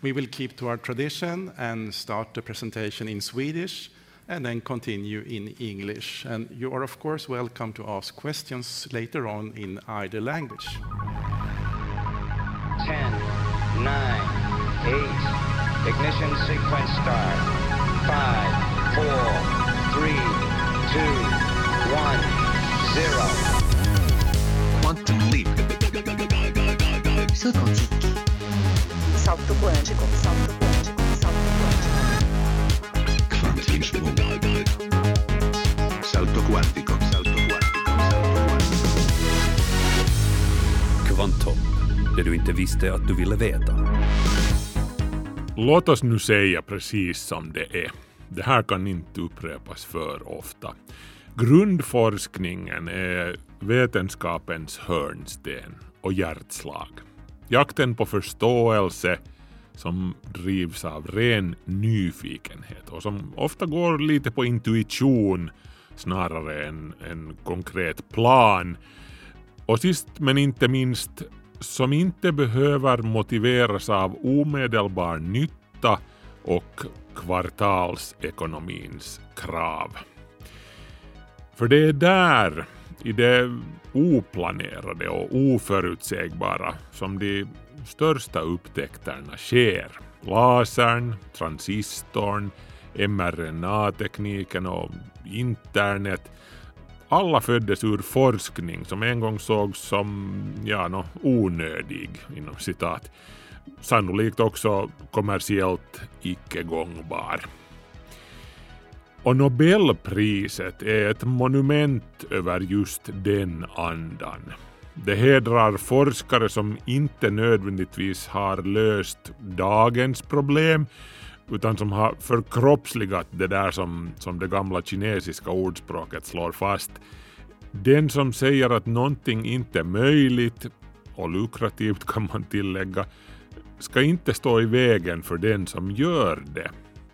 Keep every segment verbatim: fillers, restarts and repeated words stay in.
We will keep to our tradition and start the presentation in Swedish and then continue in English. And you are of course welcome to ask questions later on in either language. ten, nine, eight, ignition sequence start. five, four, three, two, one, zero. Quantum leap. Saut quantique. Salto quântico, salto quântico, salto quântico. Kvantinsprung. Salto quantico, salto quantico, salto quantico. Kvanthopp, det du inte visste att du ville veta. Låt oss nu säga precis som det är. Det här kan inte upprepas för ofta. Grundforskningen är vetenskapens hörnsten och hjärtslag. Jakten på förståelse som drivs av ren nyfikenhet och som ofta går lite på intuition snarare än en konkret plan. Och sist men inte minst, som inte behöver motiveras av omedelbar nytta och kvartalsekonomins krav. För det är där, i det oplanerade och oförutsägbara, som de största upptäckterna sker. Lasern, transistorn, mRNA-tekniken och internet. Alla föddes ur forskning som en gång sågs som ja, no, onödig, inom citat. Sannolikt också kommersiellt icke gångbar. Och Nobelpriset är ett monument över just den andan. Det hedrar forskare som inte nödvändigtvis har löst dagens problem, utan som har förkroppsligat det där som, som det gamla kinesiska ordspråket slår fast. Den som säger att någonting inte är möjligt, och lukrativt kan man tillägga, ska inte stå i vägen för den som gör det.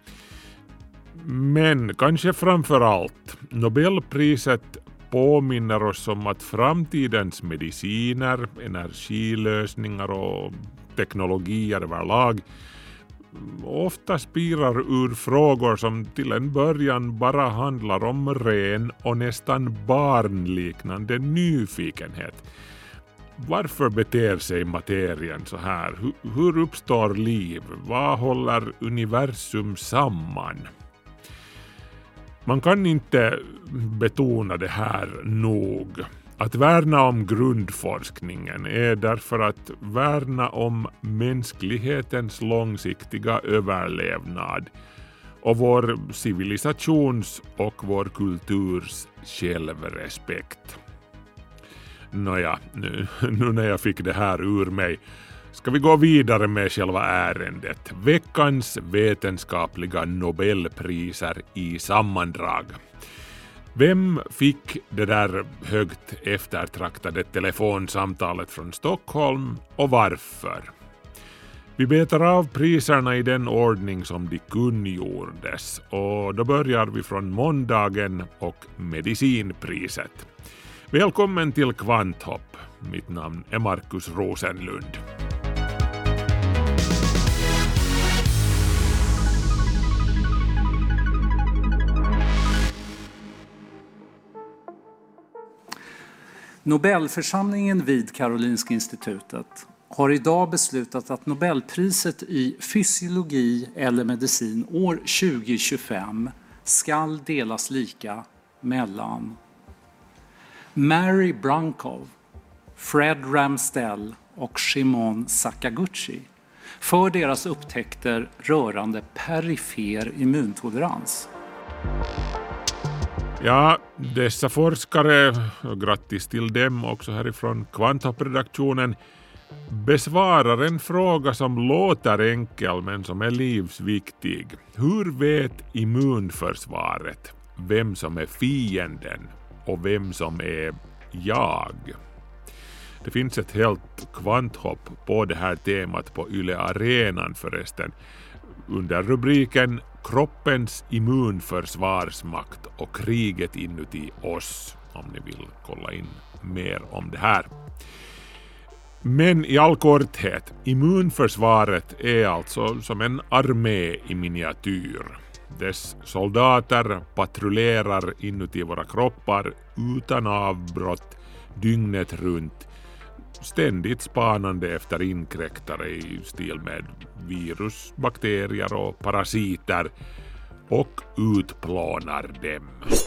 Men kanske framför allt, Nobelpriset påminner oss om att framtidens mediciner, energilösningar och teknologier överlag ofta spirar ur frågor som till en början bara handlar om ren och nästan barnliknande nyfikenhet. Varför beter sig materien så här? Hur, hur uppstår liv? Vad håller universum samman? Man kan inte betona det här nog. Att värna om grundforskningen är därför att värna om mänsklighetens långsiktiga överlevnad och vår civilisations och vår kulturs självrespekt. Nåja, nu, nu när jag fick det här ur mig ska vi gå vidare med själva ärendet. Veckans vetenskapliga Nobelpriser i sammandrag. Vem fick det där högt eftertraktade telefonsamtalet från Stockholm och varför? Vi betar av priserna i den ordning som de kungjordes och då börjar vi från måndagen och medicinpriset. Välkommen till Kvanthopp. Mitt namn är Markus Rosenlund. Nobelförsamlingen vid Karolinska institutet har idag beslutat att Nobelpriset i fysiologi eller medicin år tjugo tjugofem skall delas lika mellan Mary Brunkow, Fred Ramstell och Shimon Sakaguchi för deras upptäckter rörande perifer immuntolerans. Ja, dessa forskare, och grattis till dem också härifrån Kvanthopp-redaktionen, besvarar en fråga som låter enkel men som är livsviktig. Hur vet immunförsvaret vem som är fienden och vem som är jag? Det finns ett helt kvanthopp på det här temat på Yle Arenan förresten, under rubriken Kroppens immunförsvarsmakt och kriget inuti oss, om ni vill kolla in mer om det här. Men i all korthet, immunförsvaret är alltså som en armé i miniatyr. Dess soldater patrullerar inuti våra kroppar utan avbrott dygnet runt, ständigt spanande efter inkräktare i stil med virus, bakterier och parasiter och utplånar dem.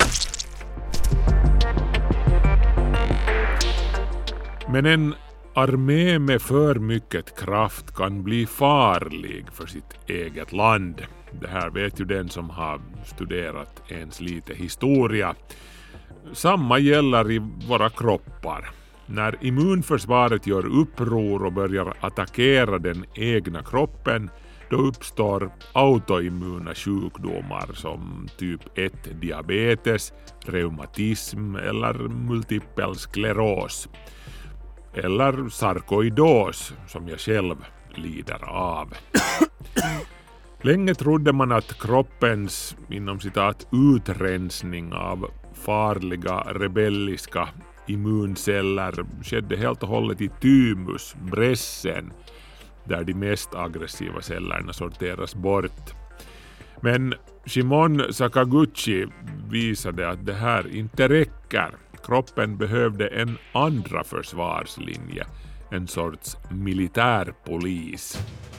Men en armé med för mycket kraft kan bli farlig för sitt eget land. Det här vet ju den som har studerat ens lite historia. Samma gäller i våra kroppar. När immunförsvaret gör uppror och börjar attackera den egna kroppen, då uppstår autoimmuna sjukdomar som typ ett diabetes, reumatism eller multipel skleros. Eller sarkoidos som jag själv lider av. Länge trodde man att kroppens inom citat utrensning av farliga rebelliska immunceller skedde helt och hållet i thymus, brässen, där de mest aggressiva cellerna sorteras bort. Men Shimon Sakaguchi visade att det här inte räcker. Kroppen behövde en andra försvarslinje, en sorts militärpolis.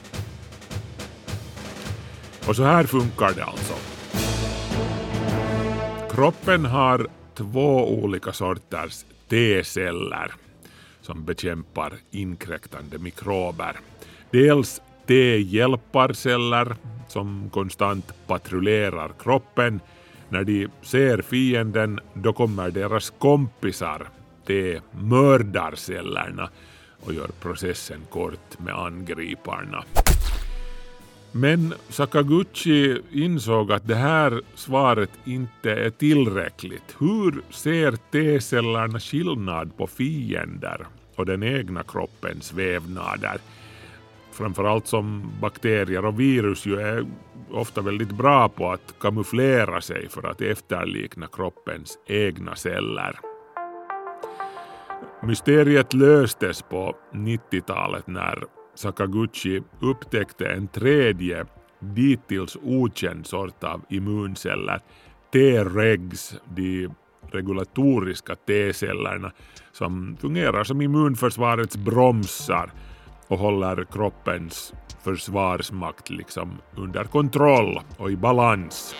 Och så här funkar det alltså. Kroppen har två olika sorters T-celler som bekämpar inkräktande mikrober. Dels T-hjälparceller som konstant patrullerar kroppen. När de ser fienden, då kommer deras kompisar, T-mördarcellerna, och gör processen kort med angriparna. Men Sakaguchi insåg att det här svaret inte är tillräckligt. Hur ser T-cellerna skillnad på fiender och den egna kroppens vävnader? Framförallt som bakterier och virus ju är ofta väldigt bra på att kamouflera sig för att efterlikna kroppens egna celler. Mysteriet löstes på nittiotalet när Sakaguchi upptäckte en tredje, dittills okänd sort av immunceller, T-regs, de regulatoriska T-cellerna som fungerar som immunförsvarets bromsar och håller kroppens försvarsmakt liksom under kontroll och i balans.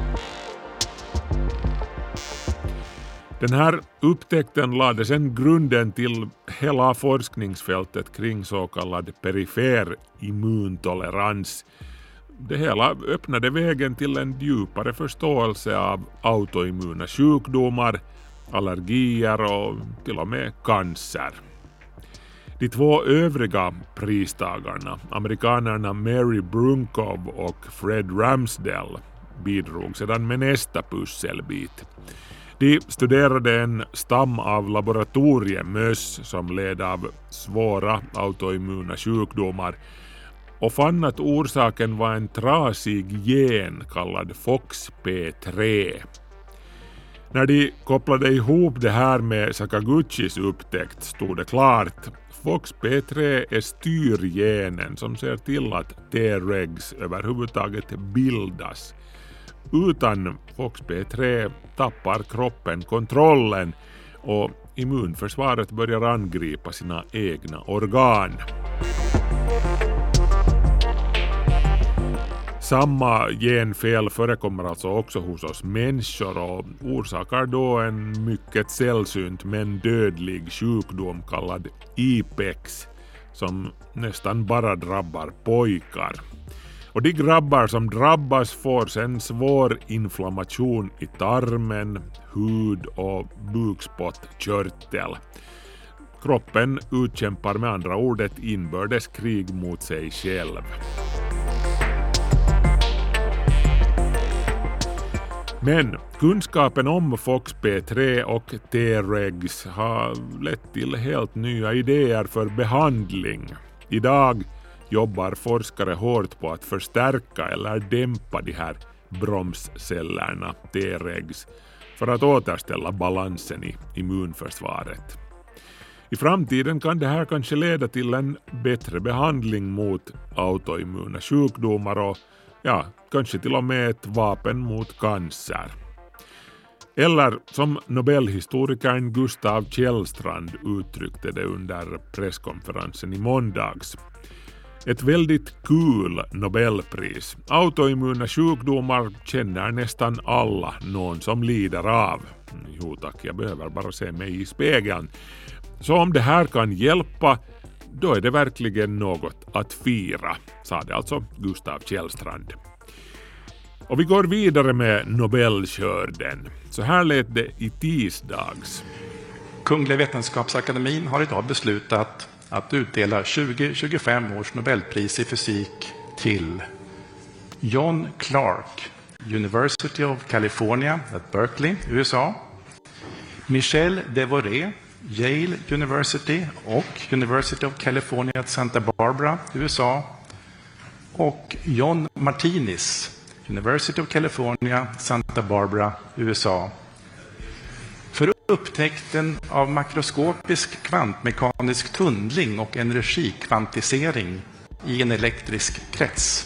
Den här upptäckten lade sedan grunden till hela forskningsfältet kring så kallad perifer immuntolerans. Det hela öppnade vägen till en djupare förståelse av autoimmuna sjukdomar, allergier och till och med cancer. De två övriga pristagarna, amerikanerna Mary Brunkov och Fred Ramsdell, bidrog sedan med nästa pusselbit. De studerade en stam av laboratoriemöss som led av svåra autoimmuna sjukdomar och fann att orsaken var en trasig gen kallad F O X P tre. När de kopplade ihop det här med Sakaguchis upptäckt stod det klart. F O X P tre är styrgenen som ser till att T-regs överhuvudtaget bildas. Utan F O X P tre tappar kroppen kontrollen och immunförsvaret börjar angripa sina egna organ. Samma genfel förekommer alltså också hos oss människor och orsakar då en mycket sällsynt men dödlig sjukdom kallad I P E X som nästan bara drabbar pojkar. Och de grabbar som drabbas får sen svår inflammation i tarmen, hud och bukspottkörtel. Kroppen utkämpar med andra ord ett inbördeskrig mot sig själv. Men kunskapen om F O X P tre och T-regs har lett till helt nya idéer för behandling. Idag jobbar forskare hårt på att förstärka eller dämpa de här bromscellerna, T-regs, för att återställa balansen i immunförsvaret. I framtiden kan det här kanske leda till en bättre behandling mot autoimmuna sjukdomar och ja, kanske till och med ett vapen mot cancer. Eller som Nobelhistorikern Gustav Källstrand uttryckte det under presskonferensen i måndags. Ett väldigt kul Nobelpris. Autoimmuna sjukdomar känner nästan alla någon som lider av. Jo tack, jag behöver bara se mig i spegeln. Så om det här kan hjälpa, då är det verkligen något att fira, sa det alltså Gustav Källstrand. Och vi går vidare med Nobelskörden. Så här lät det i tisdags. Kungliga Vetenskapsakademin har idag beslutat att utdela tjugo tjugofem års Nobelpris i fysik till John Clark, University of California at Berkeley, U S A, Michel Devoré, Yale University och University of California at Santa Barbara, U S A, och John Martinis, University of California, Santa Barbara, U S A, för upptäckten av makroskopisk kvantmekanisk tunnling och energikvantisering i en elektrisk krets.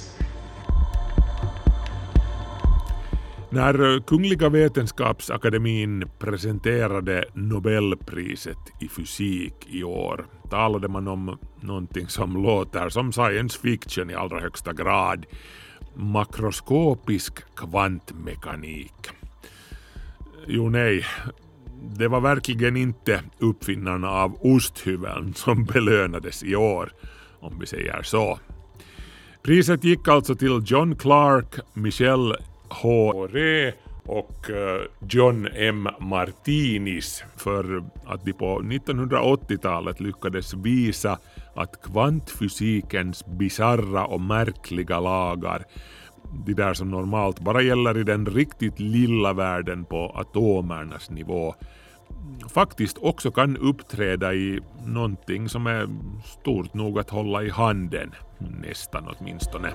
När Kungliga Vetenskapsakademin presenterade Nobelpriset i fysik i år talade man om någonting som låter som science fiction i allra högsta grad. Makroskopisk kvantmekanik. Jo nej, det var verkligen inte uppfinnarna av osthyveln som belönades i år, om vi säger så. Priset gick alltså till John Clark, Michel H. Devoré och John M. Martinis för att de på nittonhundraåttiotalet lyckades visa att kvantfysikens bizarra och märkliga lagar, de där som normalt bara gäller i den riktigt lilla världen på atomernas nivå, faktiskt också kan uppträda i någonting som är stort nog att hålla i handen, nästan åtminstone.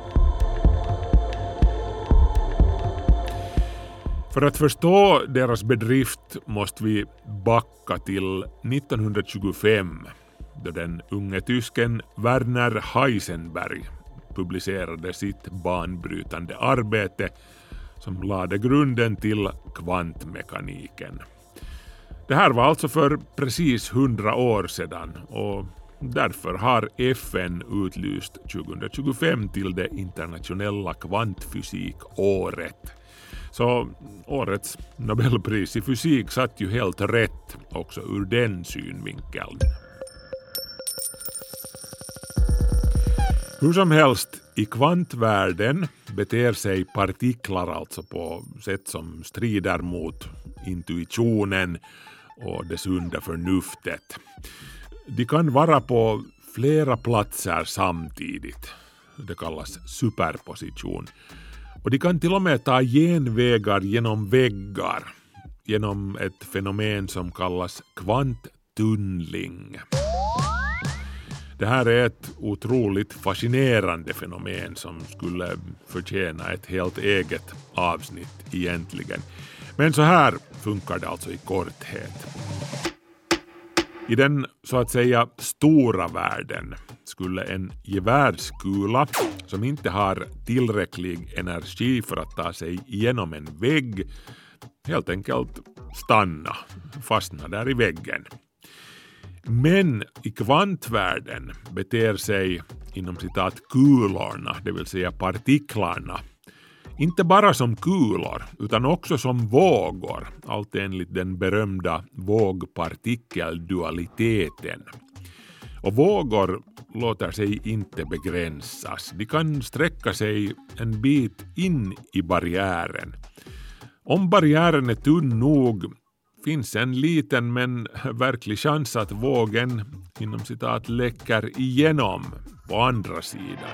För att förstå deras bedrift måste vi backa till nittonhundratjugofem, då den unge tysken Werner Heisenberg publicerade sitt banbrytande arbete som lade grunden till kvantmekaniken. Det här var alltså för precis hundra år sedan och därför har F N utlyst tjugohundratjugofem till det internationella kvantfysikåret. Så årets Nobelpris i fysik satt ju helt rätt också ur den synvinkeln. Hur som helst, i kvantvärlden beter sig partiklar alltså på sätt som strider mot intuitionen och det sunda förnuftet. De kan vara på flera platser samtidigt. Det kallas superposition. Och de kan till och med ta genvägar genom väggar genom ett fenomen som kallas kvanttunnling. Det här är ett otroligt fascinerande fenomen som skulle förtjäna ett helt eget avsnitt egentligen. Men så här funkar det alltså i korthet. I den så att säga stora världen skulle en gevärskula som inte har tillräcklig energi för att ta sig igenom en vägg helt enkelt stanna, fastna där i väggen. Men i kvantvärlden beter sig inom citat kulorna, det vill säga partiklarna, inte bara som kulor utan också som vågor, allt enligt den berömda vågpartikeldualiteten. Och vågor låter sig inte begränsas. De kan sträcka sig en bit in i barriären. Om barriären är tunn nog finns en liten men verklig chans att vågen inom citat läcker igenom på andra sidan.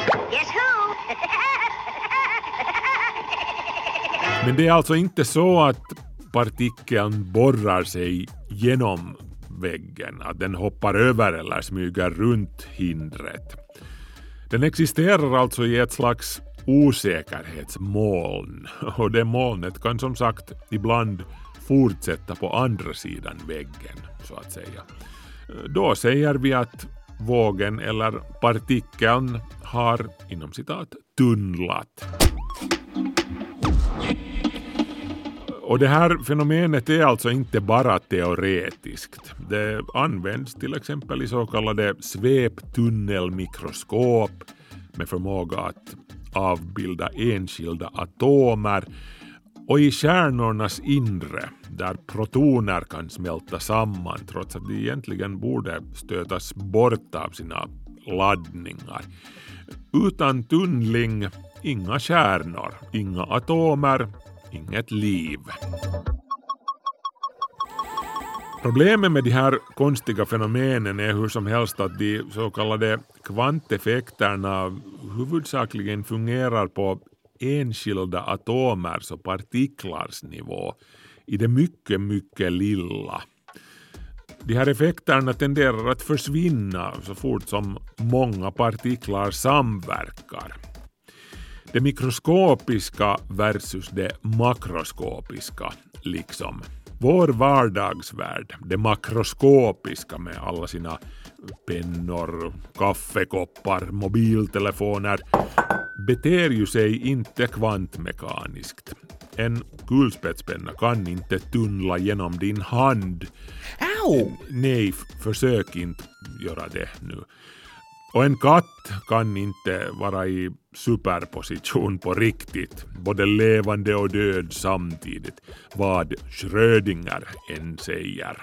Men det är alltså inte så att partikeln borrar sig genom väggen, att den hoppar över eller smyger runt hindret. Den existerar alltså i ett slags osäkerhetsmoln och det molnet kan som sagt ibland fortsätta på andra sidan väggen så att säga. Då säger vi att vågen eller partikeln har inom citat tunnlat. Och det här fenomenet är alltså inte bara teoretiskt. Det används till exempel i så kallade sveptunnelmikroskop med förmåga att avbilda enskilda atomer, och i kärnornas inre där protoner kan smälta samman trots att de egentligen borde stötas bort av sina laddningar. Utan tunnling, inga kärnor, inga atomer, inget liv. Problemet med de här konstiga fenomenen är hur som helst att de så kallade kvanteffekterna huvudsakligen fungerar på enskilda atomers och partiklars nivå i det mycket, mycket lilla. De här effekterna tenderar att försvinna så fort som många partiklar samverkar. Det mikroskopiska versus det makroskopiska liksom. Vår vardagsvärld, det makroskopiska med alla sina pennor, kaffekoppar, mobiltelefoner, beter ju sig inte kvantmekaniskt. En kulspetspenna kan inte tunnla genom din hand. Au! Nej, försök inte göra det nu. Och en katt kan inte vara i superposition på riktigt, både levande och död samtidigt, vad Schrödinger än säger.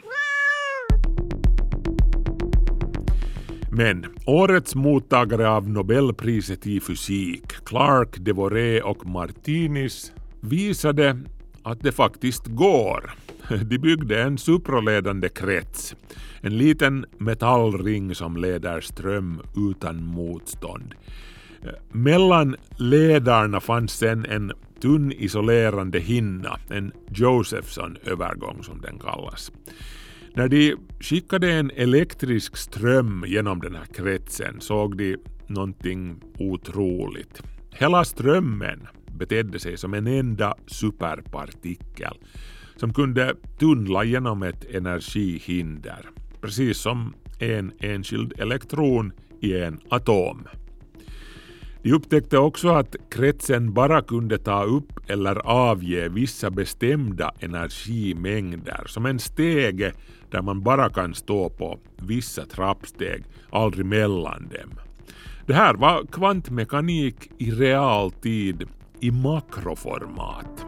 Men årets mottagare av Nobelpriset i fysik, Clark, Devoré och Martinis, visade att det faktiskt går. De byggde en supraledande krets, en liten metallring som leder ström utan motstånd. Mellan ledarna fanns sedan en tunn isolerande hinna, en Josephson-övergång som den kallas. När de skickade en elektrisk ström genom den här kretsen såg de någonting otroligt. Hela strömmen betedde sig som en enda superpartikel som kunde tunnla genom ett energihinder, precis som en enskild elektron i en atom. De upptäckte också att kretsen bara kunde ta upp eller avge vissa bestämda energimängder, som en stege där man bara kan stå på vissa trappsteg, aldrig mellan dem. Det här var kvantmekanik i realtid i makroformat.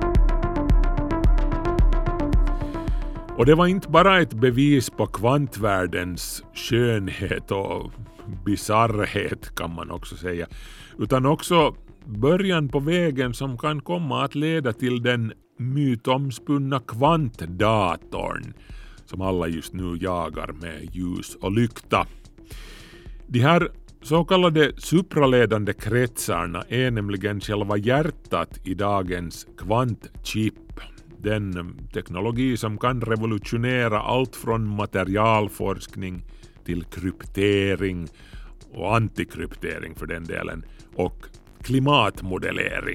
Och det var inte bara ett bevis på kvantvärldens skönhet och bizarrhet kan man också säga, utan också början på vägen som kan komma att leda till den mytomspunna kvantdatorn som alla just nu jagar med ljus och lykta. De här så kallade supraledande kretsarna är nämligen själva hjärtat i dagens kvantchip. Den teknologi som kan revolutionera allt från materialforskning till kryptering och antikryptering för den delen och klimatmodellering.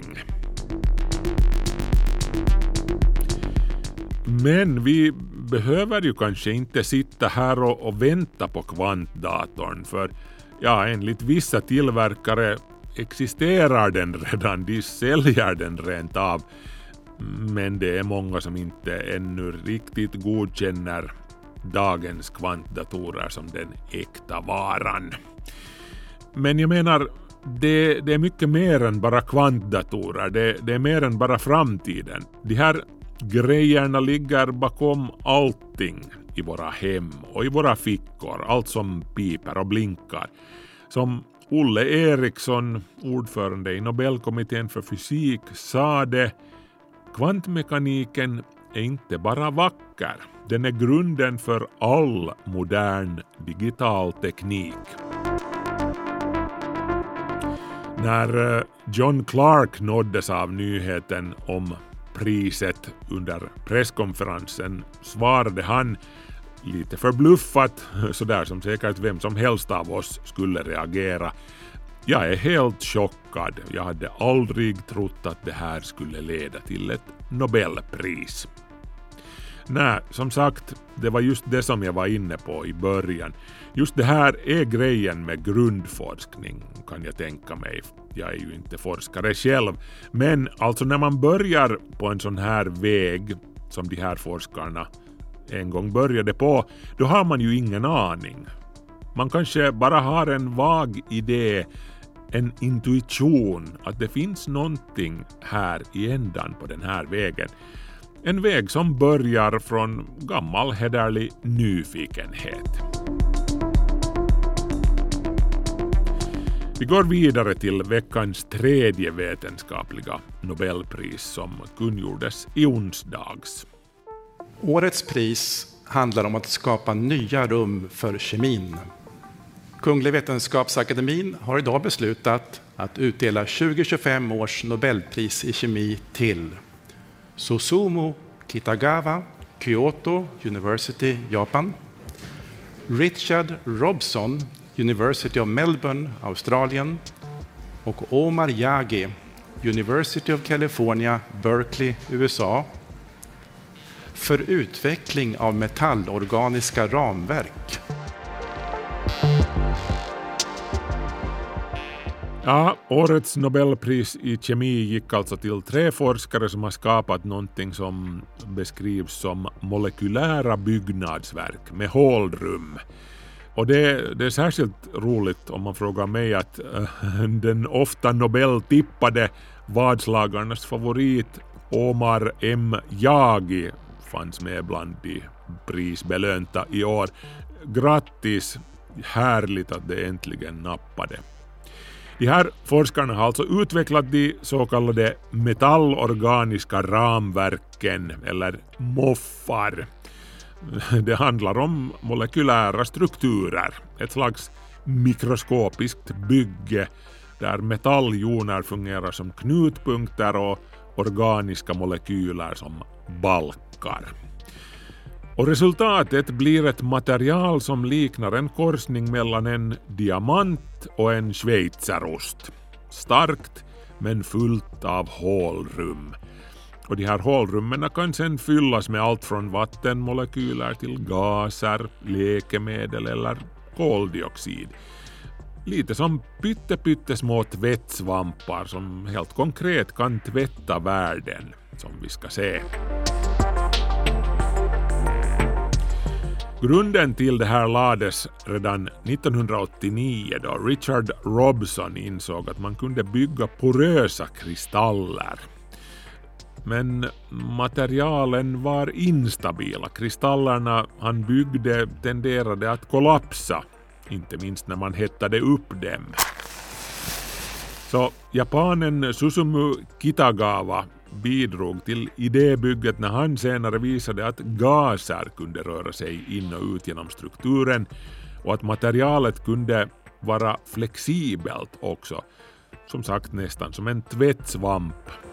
Men vi behöver ju kanske inte sitta här och, och vänta på kvantdatorn, för ja, enligt vissa tillverkare existerar den redan, de säljer den rent av. Men det är många som inte ännu riktigt godkänner dagens kvantdatorer som den äkta varan. Men jag menar, det, det är mycket mer än bara kvantdatorer, det, det är mer än bara framtiden. De här grejerna ligger bakom allting i våra hem och i våra fickor, allt som piper och blinkar. Som Olle Eriksson, ordförande i Nobelkommittén för fysik, sa det: kvantmekaniken är inte bara vacker, den är grunden för all modern digital teknik. När John Clark nåddes av nyheten om priset under presskonferensen svarade han lite förbluffat, sådär som säkert vem som helst av oss skulle reagera: jag är helt chockad. Jag hade aldrig trott att det här skulle leda till ett Nobelpris. Nej, som sagt, det var just det som jag var inne på i början. Just det här är grejen med grundforskning, kan jag tänka mig. Jag är ju inte forskare själv. Men alltså när man börjar på en sån här väg som de här forskarna en gång började på, då har man ju ingen aning. Man kanske bara har en vag idé, en intuition att det finns någonting här i ändan på den här vägen. En väg som börjar från gammal hederlig nyfikenhet. Vi går vidare till veckans tredje vetenskapliga Nobelpris som kungjordes i onsdags. Årets pris handlar om att skapa nya rum för kemin. Kungliga Vetenskapsakademin har idag beslutat att utdela tjugo tjugofem års Nobelpris i kemi till Susumu Kitagawa, Kyoto University, Japan. Richard Robson, University of Melbourne, Australien. Och Omar Yagi, University of California, Berkeley, U S A. För utveckling av metallorganiska ramverk. Ja, årets Nobelpris i kemi gick alltså till tre forskare som har skapat någonting som beskrivs som molekylära byggnadsverk med hålrum. Och det, det är särskilt roligt om man frågar mig att äh, den ofta Nobeltippade vadslagarnas favorit Omar M. Yagi fanns med bland de prisbelönta i år. Grattis, härligt att det äntligen nappade. De här forskarna har alltså utvecklat de så kallade metallorganiska ramverken eller moffar. Det handlar om molekylära strukturer, ett slags mikroskopiskt bygge där metalljoner fungerar som knutpunkter och organiska molekyler som balkar. Och resultatet blir ett material som liknar en korsning mellan en diamant och en schweizerost. Starkt men fullt av hålrum. Och de här hålrummen kan sedan fyllas med allt från vattenmolekyler till gaser, läkemedel eller koldioxid. Lite som pyttepyttesmå tvättsvampar som helt konkret kan tvätta världen, som vi ska se. Grunden till det här lades redan nittonhundraåttionio då Richard Robson insåg att man kunde bygga porösa kristaller. Men materialen var instabila. Kristallerna han byggde tenderade att kollapsa, inte minst när man hettade upp dem. Så japanen Susumu Kitagawa bidrog till idébygget när han senare visade att gaser kunde röra sig in och ut genom strukturen och att materialet kunde vara flexibelt också. Som sagt, nästan som en tvättsvamp.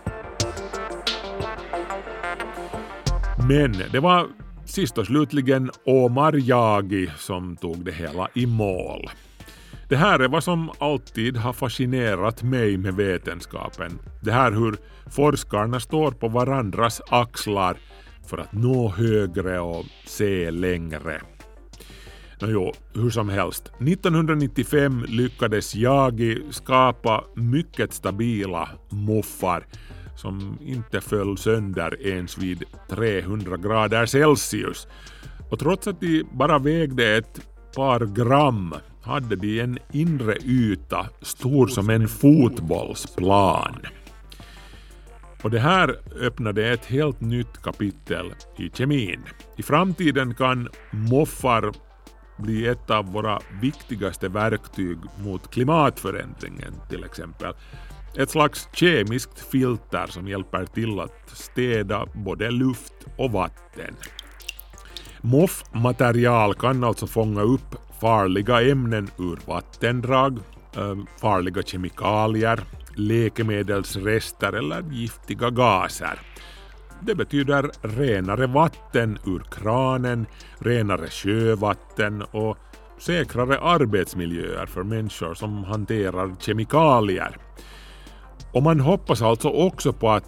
Men det var sist och slutligen Omar Yagi som tog det hela i mål. Det här är vad som alltid har fascinerat mig med vetenskapen. Det här hur forskarna står på varandras axlar för att nå högre och se längre. Nåjo, hur som helst. nittonhundranittiofem lyckades Yagi skapa mycket stabila moffar som inte föll sönder ens vid trehundra grader Celsius. Och trots att de bara vägde ett par gram hade de en inre yta stor som en fotbollsplan. Och det här öppnade ett helt nytt kapitel i kemin. I framtiden kan moffar bli ett av våra viktigaste verktyg mot klimatförändringen till exempel. Ett slags kemiskt filter som hjälper till att städa både luft och vatten. Moffmaterial kan alltså fånga upp farliga ämnen ur vattendrag, farliga kemikalier, läkemedelsrester eller giftiga gaser. Det betyder renare vatten ur kranen, renare sjövatten och säkrare arbetsmiljöer för människor som hanterar kemikalier. Och man hoppas alltså också på att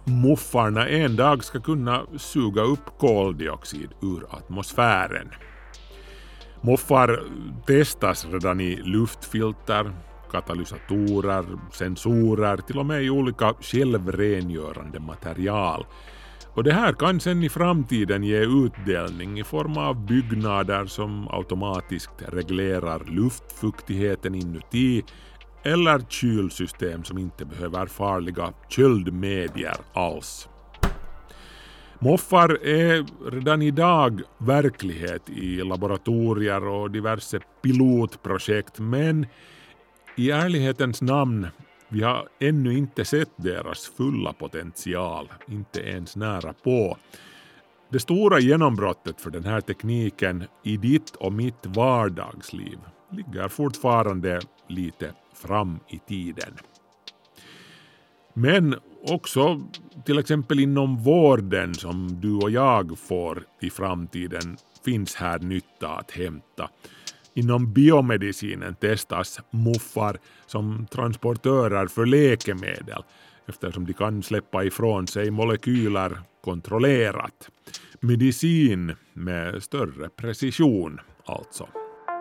muffarna en dag ska kunna suga upp koldioxid ur atmosfären. Muffar testas redan i luftfilter, katalysatorer, sensorer, till och med i olika självrengörande material. Och det här kan sen i framtiden ge utdelning i form av byggnader som automatiskt reglerar luftfuktigheten inuti eller kylsystem som inte behöver farliga köldmedier alls. Muffar är redan idag verklighet i laboratorier och diverse pilotprojekt, men i ärlighetens namn, vi har ännu inte sett deras fulla potential, inte ens nära på. Det stora genombrottet för den här tekniken i ditt och mitt vardagsliv ligger fortfarande lite fram i tiden. Men också till exempel inom vården som du och jag får i framtiden finns här nytta att hämta. Inom biomedicinen testas muffar som transportörer för läkemedel eftersom de kan släppa ifrån sig molekyler kontrollerat. Medicin med större precision alltså.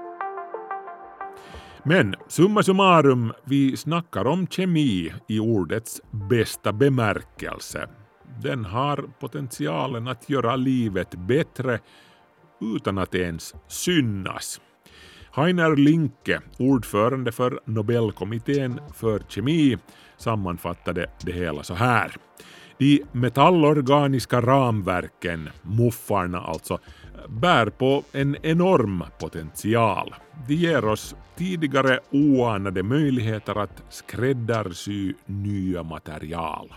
Men summa summarum, vi snackar om kemi i ordets bästa bemärkelse. Den har potentialen att göra livet bättre utan att ens synas. Heiner Linke, ordförande för Nobelkommittén för kemi, sammanfattade det hela så här. De metallorganiska ramverken, muffarna alltså, bär på en enorm potential. De ger oss tidigare oanade möjligheter att skräddarsy nya material.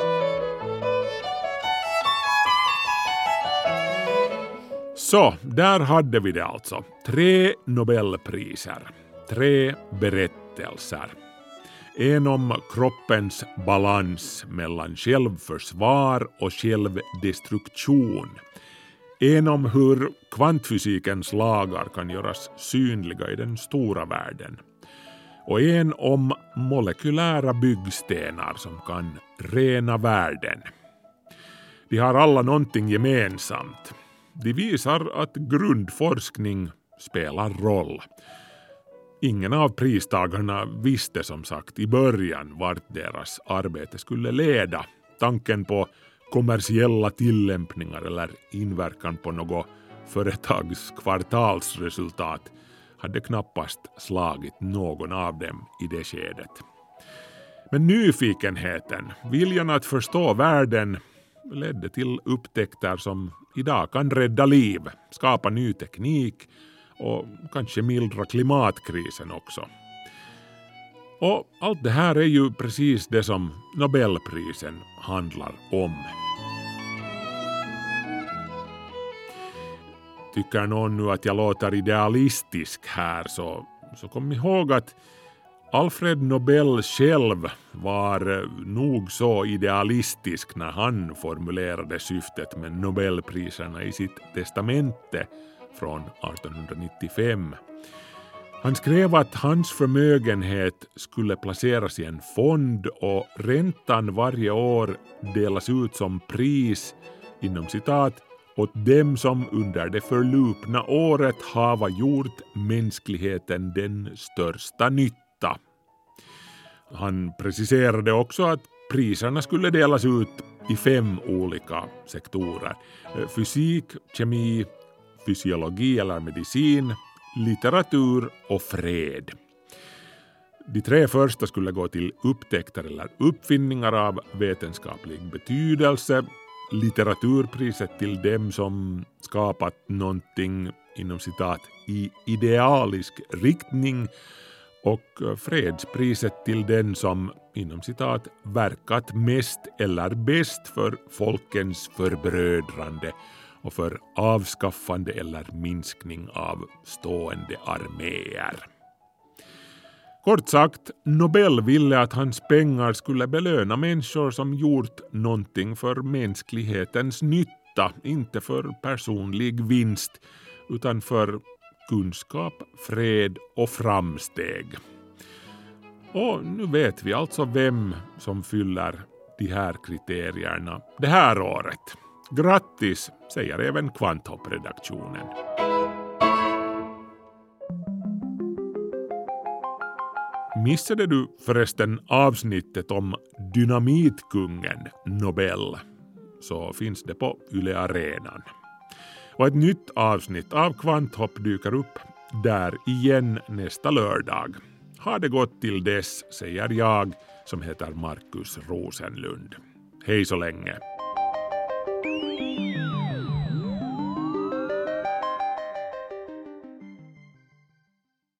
Så, där hade vi det alltså. Tre Nobelpriser. Tre berättelser. En om kroppens balans mellan självförsvar och självdestruktion. En om hur kvantfysikens lagar kan göras synliga i den stora världen. Och en om molekylära byggstenar som kan rena världen. De har alla någonting gemensamt. De visar att grundforskning spelar roll. Ingen av pristagarna visste som sagt i början vart deras arbete skulle leda. Tanken på kommersiella tillämpningar eller inverkan på något företags kvartalsresultat hade knappast slagit någon av dem i det skedet. Men nyfikenheten, viljan att förstå världen, ledde till upptäckter som idag kan rädda liv, skapa ny teknik och kanske mildra klimatkrisen också. Och allt det här är ju precis det som Nobelprisen handlar om. Tycker någon nu att jag låter idealistisk här så, så kom ihåg att Alfred Nobel själv var nog så idealistisk när han formulerade syftet med Nobelpriserna i sitt testamente från artonhundranittiofem. Han skrev att hans förmögenhet skulle placeras i en fond och räntan varje år delas ut som pris, inom citat, åt dem som under det förlupna året hava gjort mänskligheten den största nytta. Han preciserade också att priserna skulle delas ut i fem olika sektorer. Fysik, kemi, fysiologi eller medicin, litteratur och fred. De tre första skulle gå till upptäckter eller uppfinningar av vetenskaplig betydelse. Litteraturpriset till dem som skapat någonting inom citat i idealisk riktning och fredspriset till den som inom citat verkat mest eller bäst för folkens förbrödrande och för avskaffande eller minskning av stående arméer. Kort sagt, Nobel ville att hans pengar skulle belöna människor som gjort någonting för mänsklighetens nytta, inte för personlig vinst, utan för kunskap, fred och framsteg. Och nu vet vi alltså vem som fyller de här kriterierna det här året. Grattis, säger även Kvanthopp-redaktionen. Missade du förresten avsnittet om dynamitkungen Nobel, så finns det på Yle Arenan. Och ett nytt avsnitt av Kvanthopp dyker upp där igen nästa lördag. Ha det gott till dess, säger jag som heter Markus Rosenlund. Hej så länge!